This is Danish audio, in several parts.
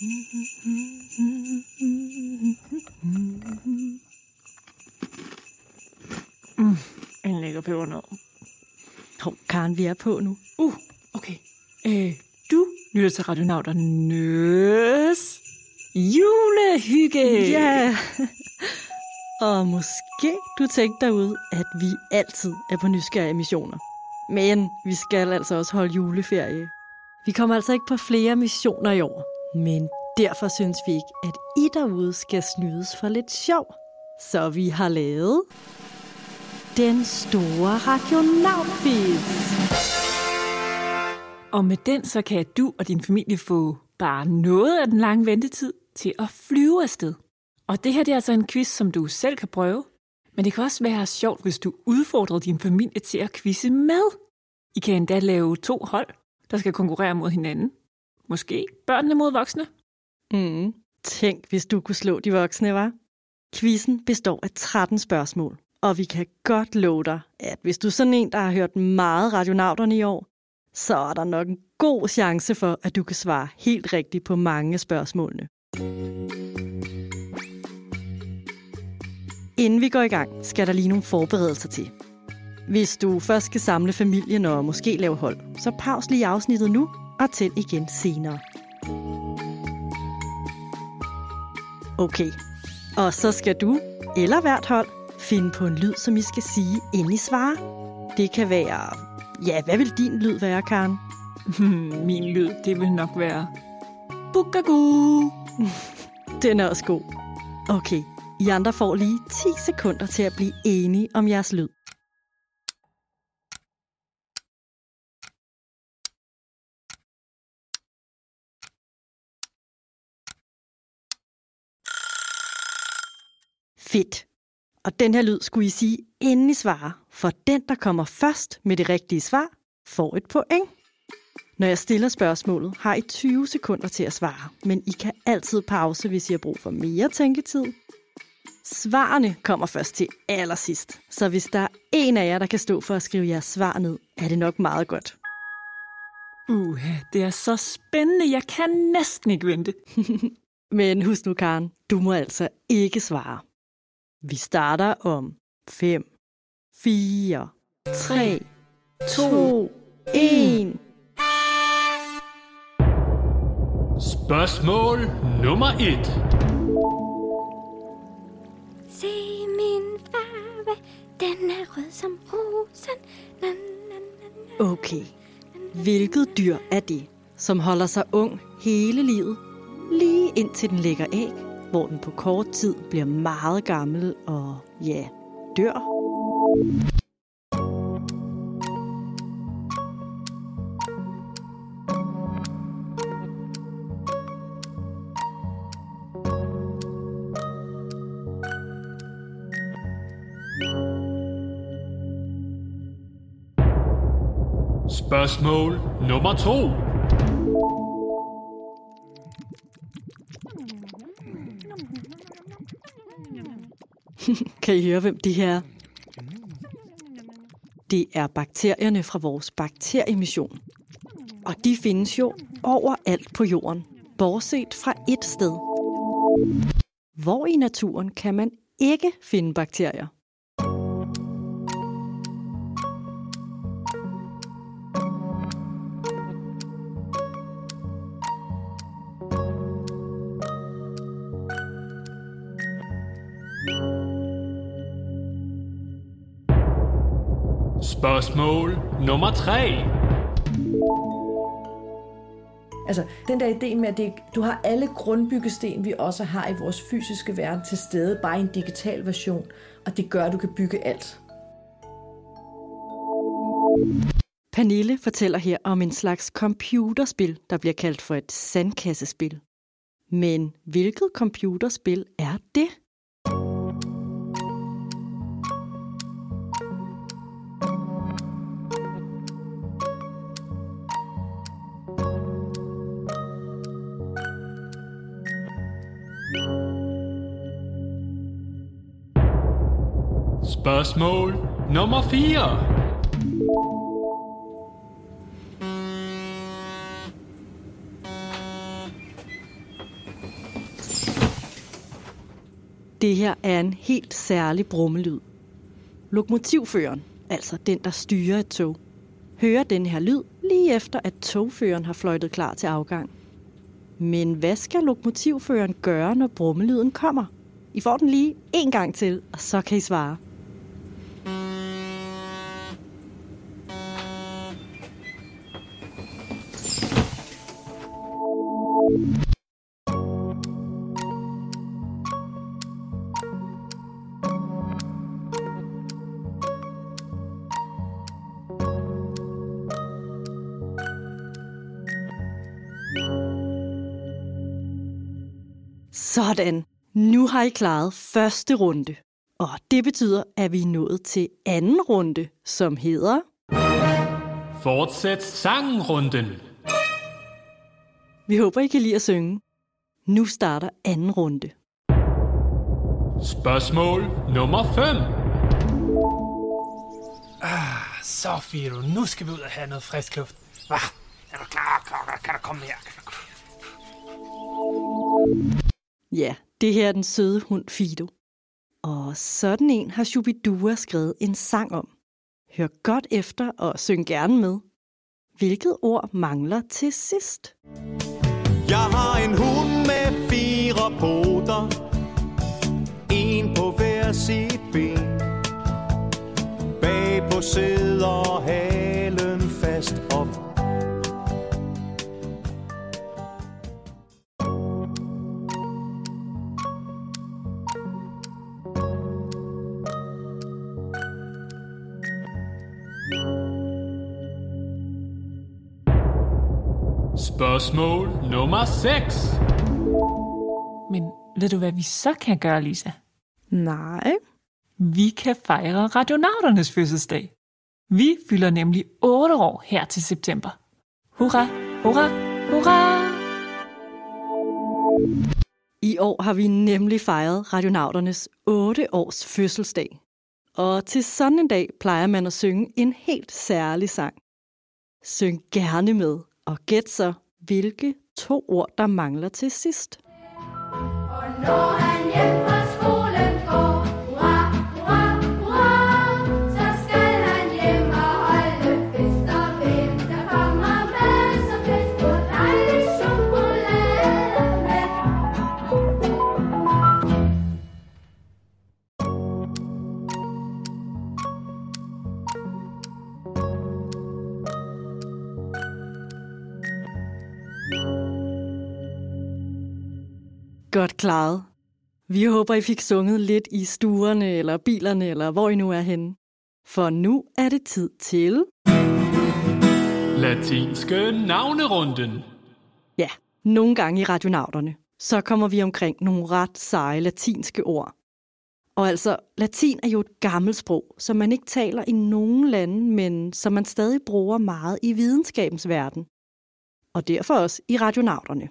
En lækker pebernød. Karen, vi er på nu. Okay. Du lytter til Radionauternes julehygge. Ja. Og måske du tænkte derude, at vi altid er på nysgerrige missioner. Men vi skal altså også holde juleferie. Vi kommer altså ikke på flere missioner i år. Men derfor synes vi ikke, at I derude skal snydes for lidt sjov. Så vi har lavet den store Radionaut-quiz. Og med den så kan du og din familie få bare noget af den lange ventetid til at flyve afsted. Og det her det er altså en quiz, som du selv kan prøve. Men det kan også være sjovt, hvis du udfordrer din familie til at quizze med. I kan endda lave 2 hold, der skal konkurrere mod hinanden. Måske børnene mod voksne. Tænk, hvis du kunne slå de voksne, var. Quizzen består af 13 spørgsmål. Og vi kan godt love dig, at hvis du er sådan en, der har hørt meget Radionauterne i år, så er der nok en god chance for, at du kan svare helt rigtigt på mange af spørgsmålene. Inden vi går i gang, skal der lige nogle forberedelser til. Hvis du først skal samle familien og måske lave hold, så pause lige afsnittet nu og tænd igen senere. Okay, og så skal du, eller hvert hold, finde på en lyd, som I skal sige, inden I svarer. Det kan være... Ja, hvad vil din lyd være, Karen? Min lyd, det vil nok være... Bugagoo! Den er også god. Okay, I andre får lige 10 sekunder til at blive enige om jeres lyd. Fedt. Og den her lyd skulle I sige, inden I svarer, for den, der kommer først med det rigtige svar, får et point. Når jeg stiller spørgsmålet, har I 20 sekunder til at svare, men I kan altid pause, hvis I har brug for mere tænketid. Svarene kommer først til allersidst, så hvis der er en af jer, der kan stå for at skrive jeres svar ned, er det nok meget godt. Det er så spændende, jeg kan næsten ikke vente. Men husk nu, Karen, du må altså ikke svare. Vi starter om 5, 4, 3, 2, 1. Spørgsmål nummer 1. Se min farve, den er rød som rosen. Okay, hvilket dyr er det, som holder sig ung hele livet, lige indtil den lægger æg, hvor den på kort tid bliver meget gammel og, ja, dør? Spørgsmål nummer 2. Kan I høre, hvem det her er? Det er bakterierne fra vores bakteriemission. Og de findes jo overalt på jorden, bortset fra et sted. Hvor i naturen kan man ikke finde bakterier? Spørgsmål nummer 3. Altså, den der idé med, at du har alle grundbyggesten, vi også har i vores fysiske verden til stede, bare i en digital version, og det gør, at du kan bygge alt. Pernille fortæller her om en slags computerspil, der bliver kaldt for et sandkassespil. Men hvilket computerspil er det? Spørgsmål nummer 4. Det her er en helt særlig brummelyd. Lokomotivføreren, altså den, der styrer et tog, hører den her lyd lige efter, at togføreren har fløjtet klar til afgang. Men hvad skal lokomotivføreren gøre, når brummelyden kommer? I får den lige en gang til, og så kan I svare. Sådan. Nu har I klaret første runde. Og det betyder, at vi er nået til anden runde, som hedder... Fortsæt sangrunden. Vi håber, I kan lide at synge. Nu starter anden runde. Spørgsmål nummer 5. Så Fido, nu skal vi ud og have noget frisk luft. Hva? Er du klar? Kan du komme her? Ja, det her er den søde hund Fido. Og sådan en har Shubidua skrevet en sang om. Hør godt efter og syng gerne med. Hvilket ord mangler til sidst? Jeg har en hund med 4 poter, en på hver sit ben. Bagpå sidder halen fast op. Spørgsmål nummer 6. Men ved du, hvad vi så kan gøre, Lisa? Nej. Vi kan fejre Radionauternes fødselsdag. Vi fylder nemlig 8 år her til september. Hurra, hurra, hurra! I år har vi nemlig fejret Radionauternes 8 års fødselsdag. Og til sådan en dag plejer man at synge en helt særlig sang. Syng gerne med, og gæt så, hvilke 2 ord, der mangler til sidst. Og når han hjem fra skolen går, hurra, hurra, hurra, så skal han hjem og holde fest og vente. Der kommer masser fest på dejlig chokolade med. Godt klaret. Vi håber, I fik sunget lidt i stuerne eller bilerne, eller hvor I nu er henne. For nu er det tid til... Latinske navnerunden. Ja, nogle gange i Radionauterne, så kommer vi omkring nogle ret seje latinske ord. Og altså, latin er jo et gammelt sprog, som man ikke taler i nogen lande, men som man stadig bruger meget i videnskabens verden. Og derfor også i Radionauterne.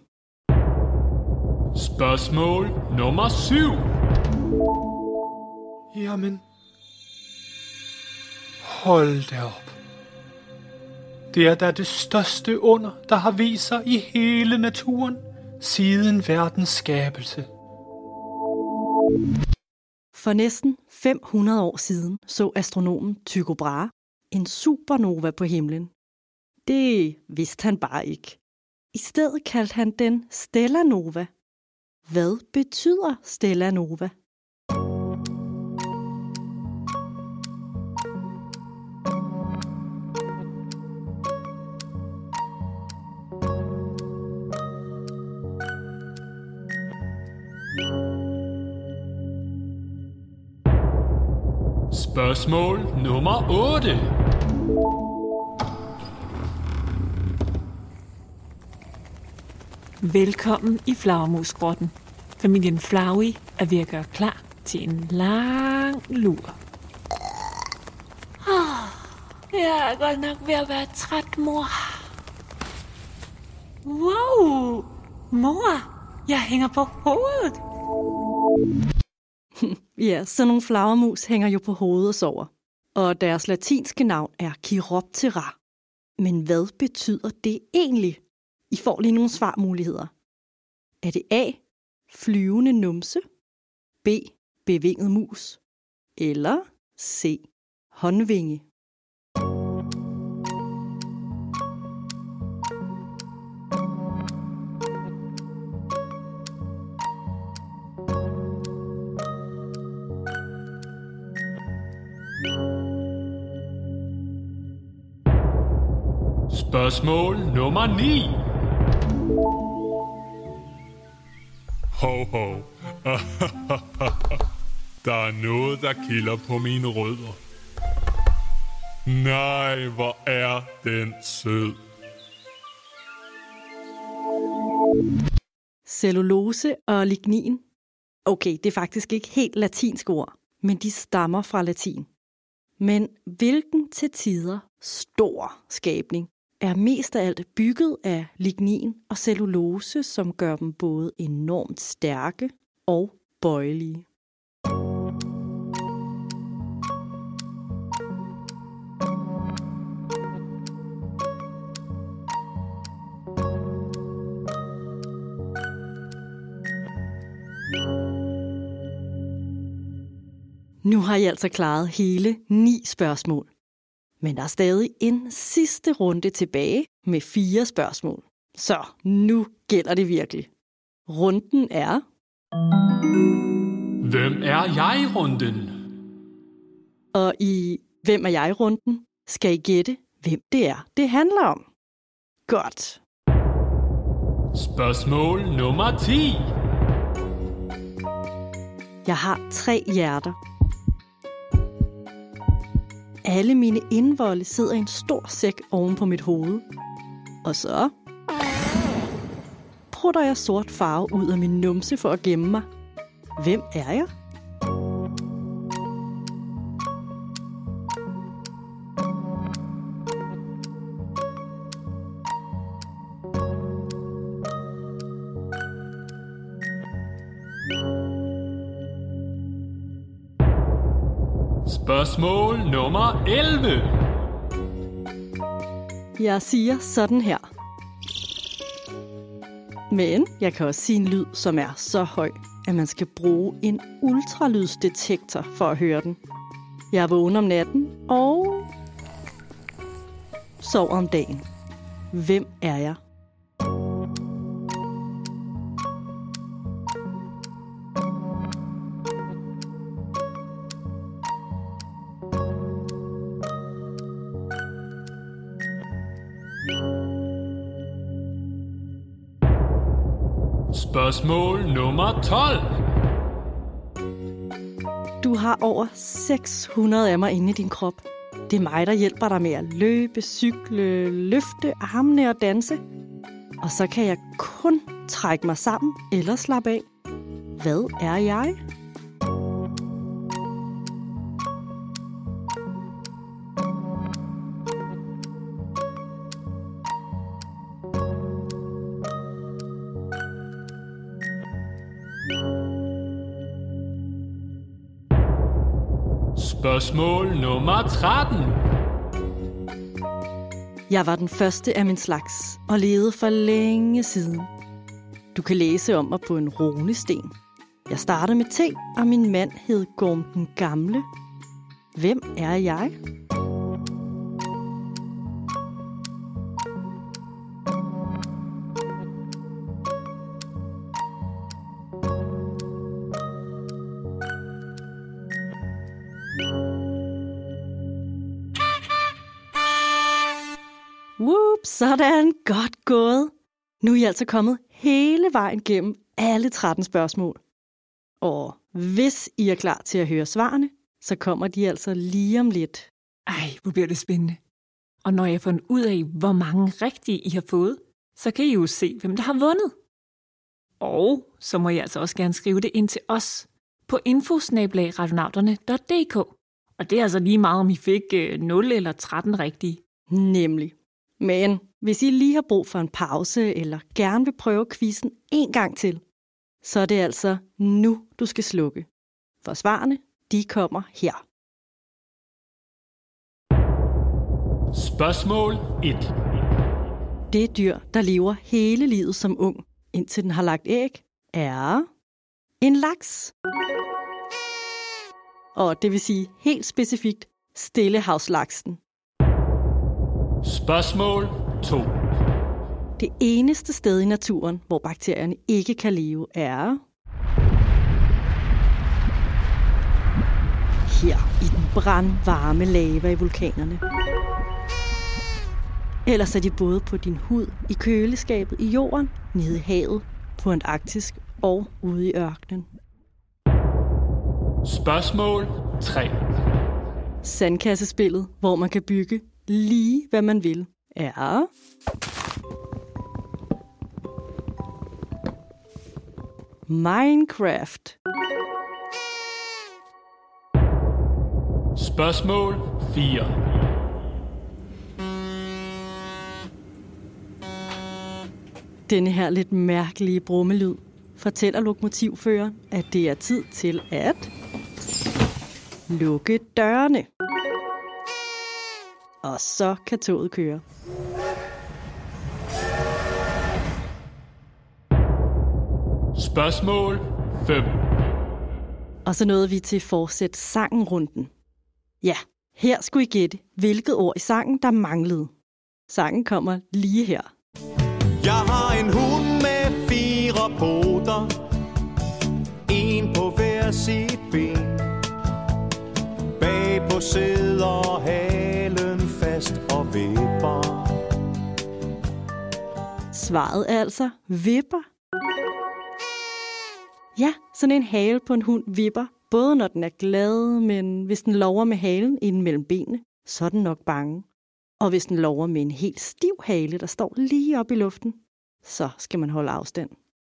Spørgsmål nummer 7. Jamen, hold da op. Det er da det største under, der har vist sig i hele naturen siden verdens skabelse. For næsten 500 år siden så astronomen Tycho Brahe en supernova på himlen. Det vidste han bare ikke. I stedet kaldte han den stellanova. Hvad betyder stellanova? Spørgsmål nummer 8. Velkommen i flagermusgrotten. Familien Flowey er ved at gøre klar til en lang lur. Jeg er godt nok ved at være træt, mor. Wow! Mor, jeg hænger på hovedet. Ja, så nogle flagermus hænger jo på hovedet og sover. Og deres latinske navn er Chiroptera. Men hvad betyder det egentlig? I får lige nogle svarmuligheder. Er det A. Flyvende numse? B. bevinget mus? Eller C. håndvinge? Spørgsmål nummer 9. Ho, ho. Der er noget, der kilder på mine rødder. Nej, hvor er den sød. Cellulose og lignin. Okay, det er faktisk ikke helt latinske ord, men de stammer fra latin. Men hvilken til tider stor skabning er mest af alt bygget af lignin og cellulose, som gør dem både enormt stærke og bøjelige? Nu har I altså klaret hele 9 spørgsmål. Men der er stadig en sidste runde tilbage med 4 spørgsmål. Så nu gælder det virkelig. Runden er... Hvem er jeg-runden? Og i Hvem er jeg-runden skal I gætte, hvem det er, det handler om. Godt. Spørgsmål nummer 10. Jeg har 3 hjerter. Alle mine indvolde sidder i en stor sæk oven på mit hoved. Og så prutter jeg sort farve ud af min numse for at gemme mig. Hvem er jeg? Spørgsmål nummer 11. Jeg siger sådan her. Men jeg kan også sige en lyd, som er så høj, at man skal bruge en ultralydsdetektor for at høre den. Jeg er vågen om natten og sover om dagen. Hvem er jeg? Spørgsmål nummer 12. Du har over 600 af mig inde i din krop. Det er mig, der hjælper dig med at løbe, cykle, løfte armene og danse. Og så kan jeg kun trække mig sammen eller slappe af. Hvad er jeg? Spørgsmål nummer 13. Jeg var den første af min slags og levede for længe siden. Du kan læse om mig på en runesten. Jeg startede med T, og min mand hed Gorm den Gamle. Hvem er jeg? Whoop, sådan, godt gået. Nu er I altså kommet hele vejen gennem alle 13 spørgsmål. Og hvis I er klar til at høre svarene, så kommer de altså lige om lidt. Ej, hvor bliver det spændende. Og når jeg har fundet ud af, hvor mange rigtige I har fået, så kan I jo se, hvem der har vundet. Og så må I altså også gerne skrive det ind til os på info@radionauterne.dk. Og det er altså lige meget, om I fik 0 eller 13 rigtige. Nemlig. Men hvis I lige har brug for en pause, eller gerne vil prøve quizzen en gang til, så er det altså nu, du skal slukke. For svarene, de kommer her. Spørgsmål 1. Det dyr, der lever hele livet som ung, indtil den har lagt æg, er en laks. og det vil sige helt specifikt stillehavslaksen. Spørgsmål 2. Det eneste sted i naturen, hvor bakterierne ikke kan leve, er her i den brandvarme lava i vulkanerne. Ellers er de både på din hud, i køleskabet, i jorden, nede i havet, på Antarktis og ude i ørkenen. Spørgsmål 3. Sandkassespillet, hvor man kan bygge lige hvad man vil, er Minecraft. Spørgsmål 4. Denne her lidt mærkelige brummelyd fortæller lokomotivføreren, at det er tid til at lukke dørene. Og så kan toget køre. Spørgsmål 5. Og så nåede vi til fortsæt sangen-runden. Ja, her skulle I gætte, hvilket ord i sangen, der manglede. Sangen kommer lige her. Jeg har en hund med 4 poter, en på hver sit ben. Bagpå sidder halen fast og vipper. Svaret er altså vipper. Ja, sådan en hale på en hund vipper, både når den er glad, men hvis den lover med halen inden mellem benene, så er den nok bange. Og hvis den lover med en helt stiv hale, der står lige op i luften, så skal man holde afstand.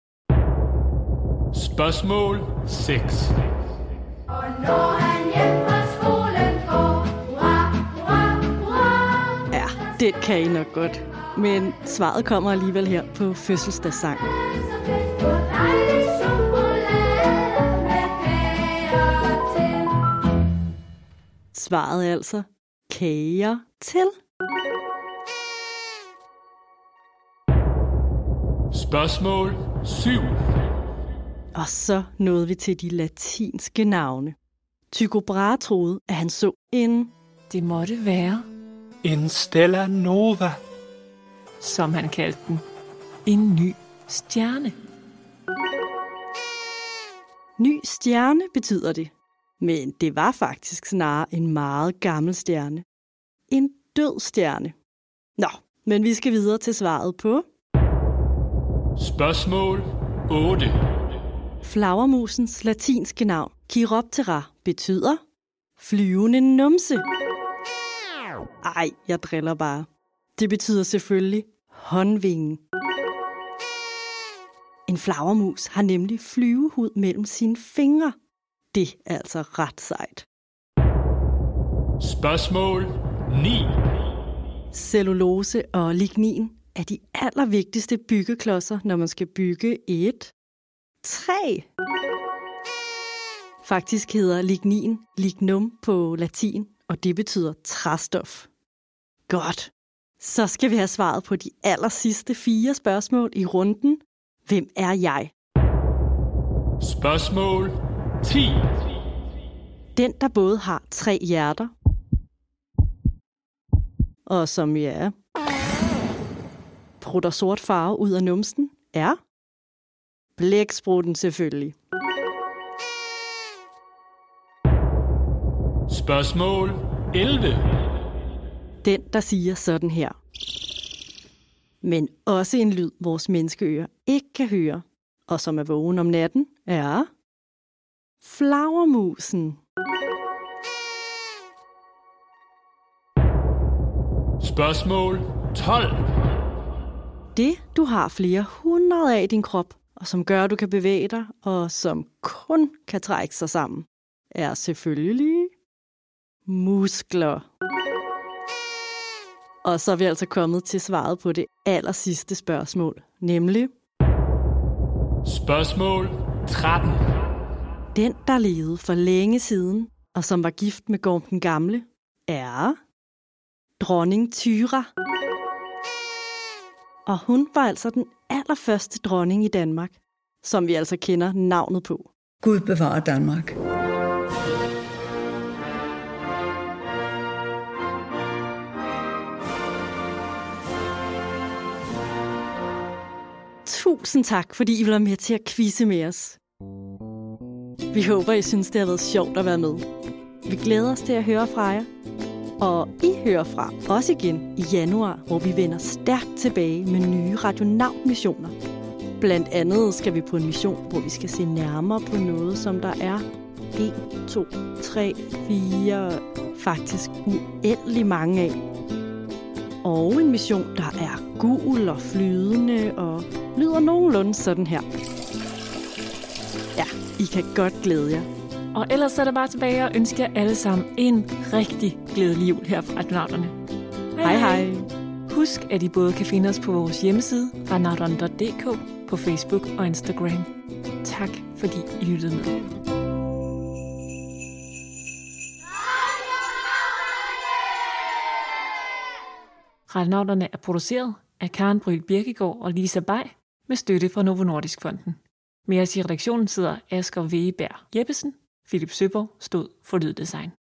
Spørgsmål 6. Og når han hjem fra skolen går, hurra, hurra, hurra. Ja, det kan I nok godt. Men svaret kommer alligevel her på fødselsdagssangen. Så fik du dejlig chokolade med kager til. Svaret er altså kager til. Spørgsmål 7. Og så nåede vi til de latinske navne. Tycho Brahe troede, at han så en, Det måtte være, En stella nova. som han kaldte den, en ny stjerne. ny stjerne, betyder det. Men det var faktisk snarere en meget gammel stjerne. En død stjerne. Nå, men vi skal videre til svaret på Spørgsmål 8. flagermusens latinske navn, Chiroptera, betyder flyvende numse. Ej, jeg driller bare. Det betyder selvfølgelig håndvinge. En flagermus har nemlig flyvehud mellem sine fingre. Det er altså ret sejt. Spørgsmål 9. Cellulose og lignin er de allervigtigste byggeklodser, når man skal bygge et træ. Faktisk hedder lignin lignum på latin, og det betyder træstof. Godt. Så skal vi have svaret på de allersidste 4 spørgsmål i runden. Hvem er jeg? Spørgsmål 10. Den, der både har 3 hjerter, og som ja, prutter sort farve ud af numsen, er blæksprutten selvfølgelig. Spørgsmål 11. Den, der siger sådan her. Men også en lyd, vores menneskeører ikke kan høre, og som er vågen om natten, er flagermusen. Spørgsmål 12. Det, du har flere hundrede af i din krop, og som gør, at du kan bevæge dig, og som kun kan trække sig sammen, er selvfølgelig muskler. Og så er vi altså kommet til svaret på det allersidste spørgsmål, nemlig Spørgsmål 13. den, der levede for længe siden, og som var gift med Gorm den Gamle, er dronning Thyra. Og hun var altså den allerførste dronning i Danmark, som vi altså kender navnet på. Gud bevarer Danmark. tusind tak, fordi I vil være med til at quizze med os. Vi håber, I synes, det har været sjovt at være med. Vi glæder os til at høre fra jer. Og I hører fra os igen i januar, hvor vi vender stærkt tilbage med nye Radionaut-missioner. Blandt andet skal vi på en mission, hvor vi skal se nærmere på noget, som der er 1, 2, 3, 4, faktisk uendelig mange af. Og en mission, der er gul og flydende og lyder nogenlunde sådan her. Ja, I kan godt glæde jer. Og ellers er der bare tilbage og ønske jer alle sammen en rigtig glædelig jul her fra Radionauterne. Hej hej. Husk, at I både kan finde os på vores hjemmeside, radionauterne.dk, på Facebook og Instagram. Tak fordi I lyttede med. Radionauterne er produceret af Karen Bryl Birkegaard og Lisa Bay med støtte fra Novo Nordisk Fonden. Med os i redaktionen sidder Asger Wegeberg Jeppesen. Philip Søborg stod for lyddesign.